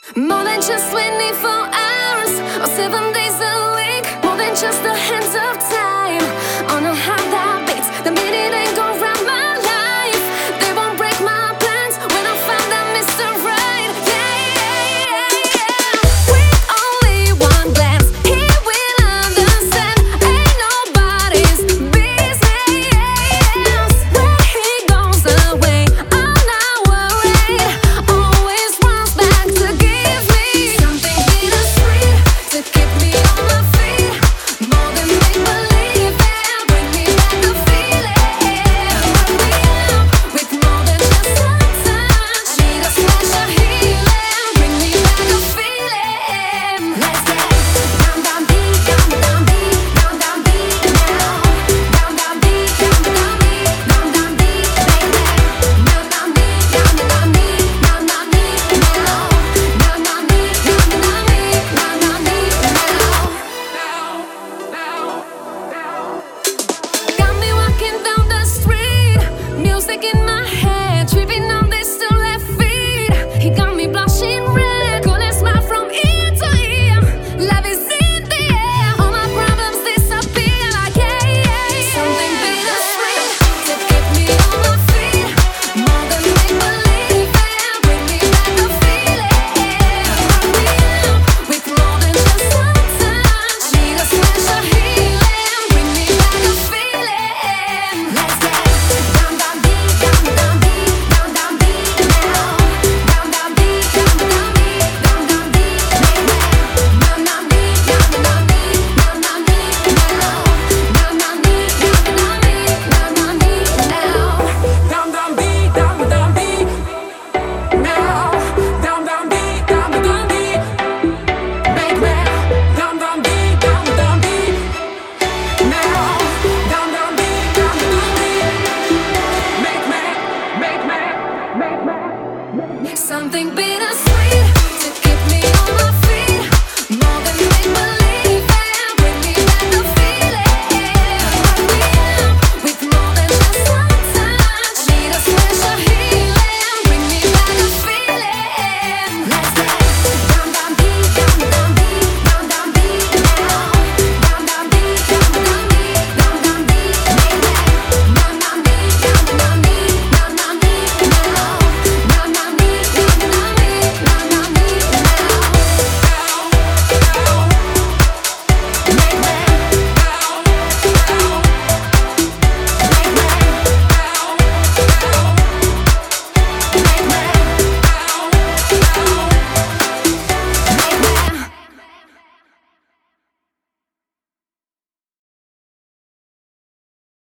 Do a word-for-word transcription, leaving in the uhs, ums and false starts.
More than just twenty-four hours or seven days a week. More than just the hands of time on a heart that beats. The minute ain't gon' run my life. They won't break my plans when I find that Mister Right. Yeah, yeah, yeah, yeah. With only one glance, he will understand. Ain't nobody's business. When he goes away, I'm not worried. Always runs back to give me something bittersweet to keep me on my feet. More than make believe and bring me back the feeling. Wake me up with more than just a touch. Need a splash of healing. Bring me back the feeling. Let's get down, down, deep, down, down, deep, down, down, deep now. Down, down, deep, down, down, deep, down, down, deep, baby. Down, down, deep, down, down, deep, down, down, deep now. Down, down, deep, down, down, deep, down, down, deep now. Got me walking down the street, music in my head, tripping on this to left feet. He got me blushing red, couldn't smile from ear to ear. Love is in the air, all my problems disappear like yeah, yeah, yeah. Something bittersweet to keep me on my feet. More than make believe and bring me back the feeling. Wake me up with more than just a touch. Need a splash of healing. Bring me back the feeling. Let's get down, down, deep, down, down, deep, down, down, deep now. Down, down, deep, down, down, deep, down, down, deep, baby. Down, down, deep, down, down, deep, down, down, deep now. Down, down, deep, down, down, deep, down, down, deep now. Down, down, beat, down, down, beat. Now, down, down, beat, down, down, beat. Make me, down, down, beat, down, down, beat. Now, down, down, beat, down, down, beat. Make me, make me, make me. Something bittersweet.